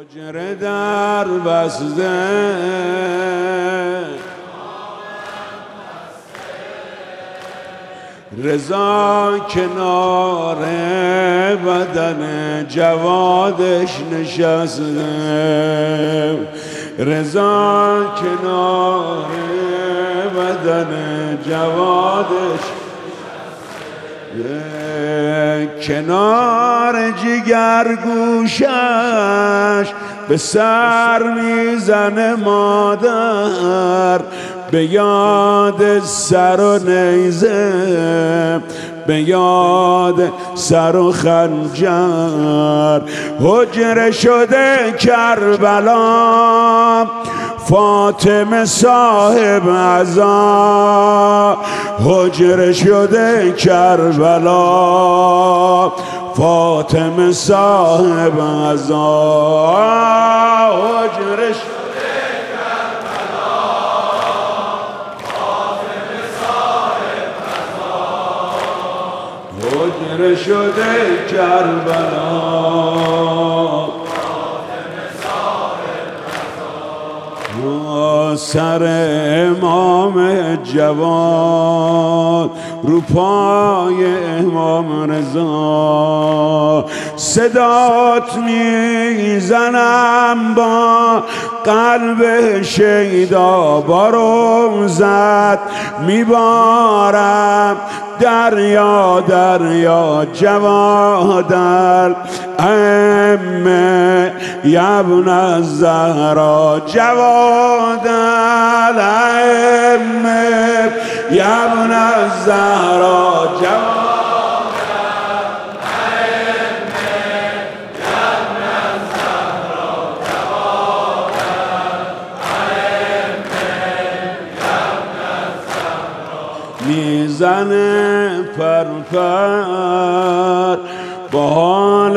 حجره در بسته رضا کنار بدن جوادش نشسته، رضا کنار بدن جوادش کنار جگر گوشش به سر میزنه مادر، به یاد سر و نیزه، به یاد سر و خنجر. حجره شده کربلا فاطمه صاحب عزا، حجره شده کربلا فاطمه صاحب عزا، حجره شده کربلا فاطمه صاحب عزا، حجره شده کربلا سر امام جواد رو پای امام رضا، صدات میزنم با قلب شیدا، بارم زد میبارم دریا دریا جوادل ائمه یبن الزهرا، جوادل ائمه یبن الزهرا، جوادل ائمه یبن الزهرا، جوادل ائمه یبن الزهرا. میزنه پرپر با حال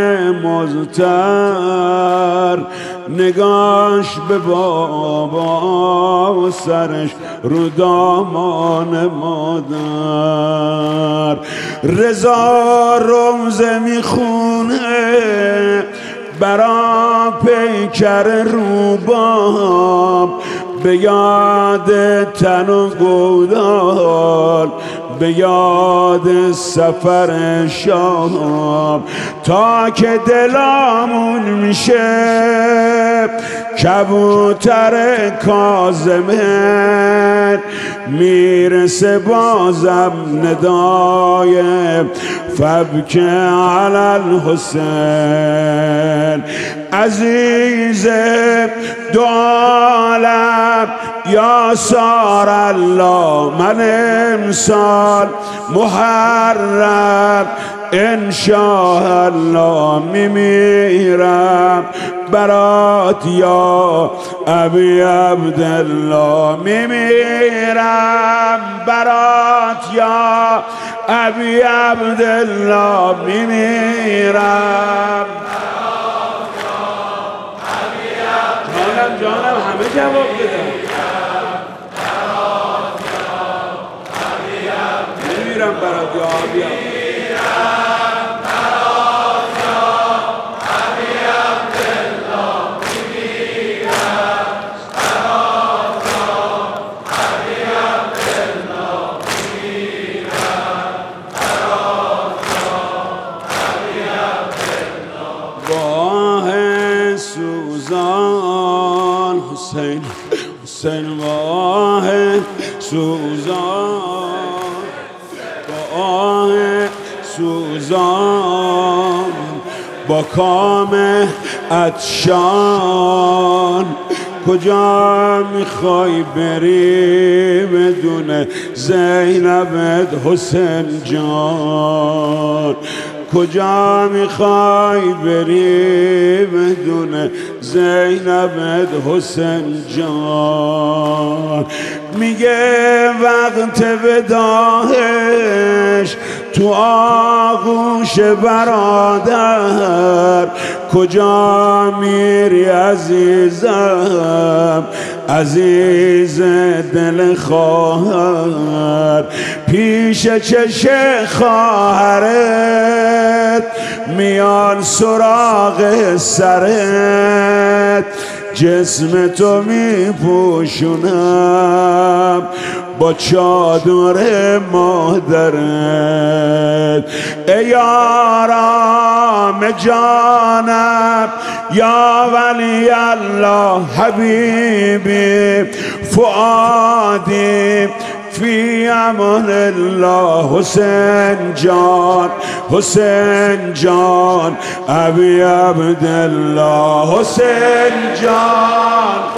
مضطر، نگاش به بابا و سرش رو دامان مادر. رضا رمزه میخونه برا پیکر روباب، به یاد تن و گودال، به یاد سفر شام، تا که دلامون میشه کبوتر کاظمه، میرسه بازم ندای فبک علی الحسین. عزیز دو عالم یا سار الله، من امسال محرم انشاءالله میمیرم برات یا ابی عبدالله، میمیرم برات یا ابی عبدالله، میمیرم جانم همه جواب بدن، میمیرم برات یا ابی عبدالله. سوزان حسین حسین واه سوزان، واه سوزان با کام عطشان، کجا میخوای بری بدون زینبت حسین جان، کجا میخوای بری بدون زینبت حسین جان. میگه وقت وداعش تو آغوش برادر، کجا میری عزیزم عزیز دل خواهر پیش چش خواهرت میان سراغ سرت جسم تو میپوشونم با چادر مادرت ای آرام جانم یا ولی الله حبیبی فؤادی فی امان الله حسین جان حسین جان ابی عبدالله حسین جان